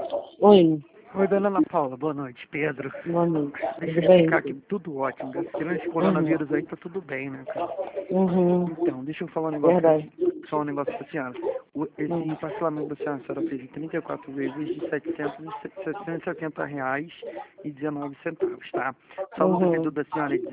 Oi, Oi, dona Ana Paula, boa noite. Pedro. boa noite. Deixa Tudo eu bem? explicar aqui, tudo ótimo. Tirando esse coronavírus aí, tá tudo bem, né, cara? Uhum. Então, deixa eu falar um negócio Verdade. só um negócio pra senhora. Esse parcelamento da senhora fez em 34 vezes de R$770,19, tá? O saldo devido da senhora é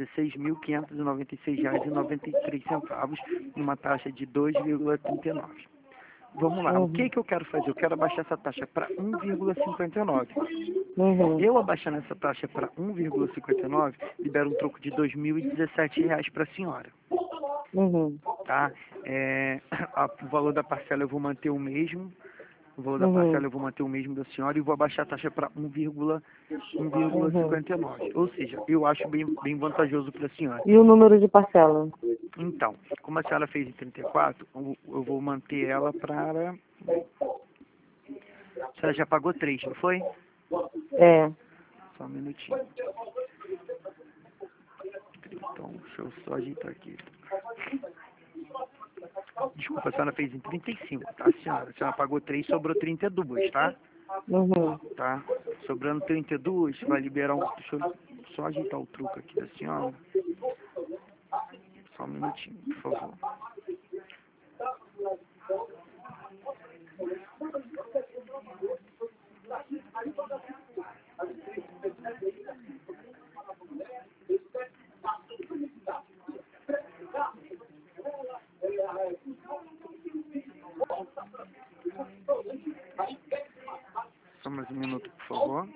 R$16.596,93, numa taxa de 2,39. Vamos lá, o que eu quero fazer? Eu quero abaixar essa taxa para 1,59. Uhum. Eu abaixando essa taxa para 1,59, libero um troco de R$2.017 para a senhora, Uhum. tá? O valor da parcela eu vou manter o mesmo, o valor da Uhum. parcela eu vou manter o mesmo da senhora e vou abaixar a taxa para Uhum. 1,59. Ou seja, eu acho bem vantajoso para a senhora. E o número de parcela? Então, como a senhora fez em 34, eu vou manter ela para... A senhora já pagou 3, não foi? É. Só um minutinho. Então, deixa eu só ajeitar aqui. Desculpa, a senhora fez em 35, tá, senhora? A senhora pagou 3, sobrou 32, tá? Uhum. Tá? Sobrando 32, vai liberar um... Deixa eu só ajeitar o truco aqui da senhora. Só um minutinho, por favor. Só mais um minuto, por favor.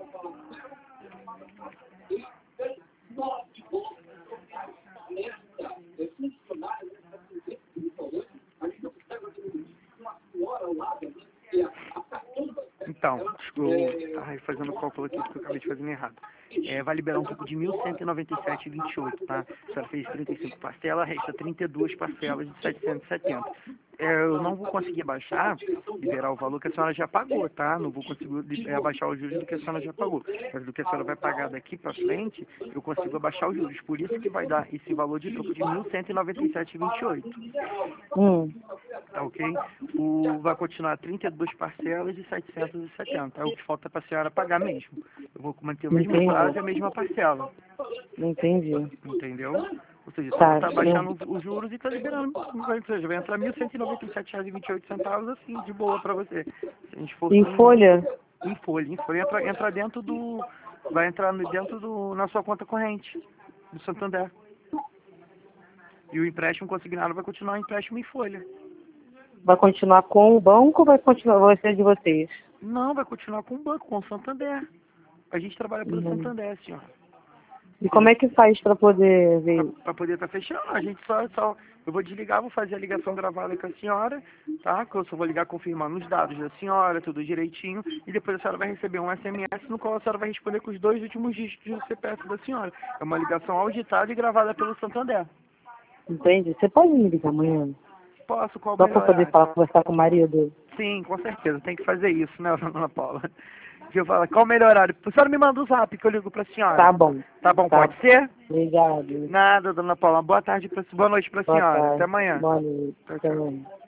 Então, eu fazendo o cálculo aqui que eu acabei de fazer errado. Vai liberar um pouco de 1.197,28, tá? A senhora fez 35 parcelas, resta 32 parcelas de 770. Eu não vou conseguir liberar o valor que a senhora já pagou, tá? Não vou conseguir abaixar os juros do que a senhora já pagou. Mas do que a senhora vai pagar daqui para frente, eu consigo abaixar os juros. Por isso que vai dar esse valor de troco de 1.197,28. Tá ok? Vai continuar 32 parcelas de 770. É o que falta para a senhora pagar mesmo. Eu vou manter o mesmo prazo e a mesma parcela. Entendi. Entendeu? Ou seja, a Tá. senhora está baixando os juros e está liberando. Ou seja, vai entrar R$1.197,28 assim, de boa para você. Se a gente for Em folha? em folha. Entra dentro do... Vai entrar dentro na sua conta corrente do Santander. E o empréstimo consignado vai continuar empréstimo em folha. Vai continuar com o banco ou vai ser de vocês? Não, vai continuar com o banco, com o Santander. A gente trabalha pelo Uhum. Santander, senhora. E como é que faz para poder ver? Para poder estar fechando, a gente só... Eu vou desligar, vou fazer a ligação gravada com a senhora, tá? Que eu só vou ligar confirmando os dados da senhora, tudo direitinho. E depois a senhora vai receber um SMS no qual a senhora vai responder com os 2 últimos dígitos do CPF da senhora. É uma ligação auditada e gravada pelo Santander. Entende? Você pode me ligar amanhã? Posso, qual o Só para melhor poder horário? conversar com o marido? Sim, com certeza, tem que fazer isso, né, dona Paula? Deixa eu falar, qual o melhor horário? A senhora me manda o zap que eu ligo pra senhora. Tá bom. Tá bom, Tá. pode ser? Obrigado. Nada, dona Paula. Boa noite pra Boa senhora. Até tarde. amanhã. Boa noite. Tchau, Até tchau. amanhã.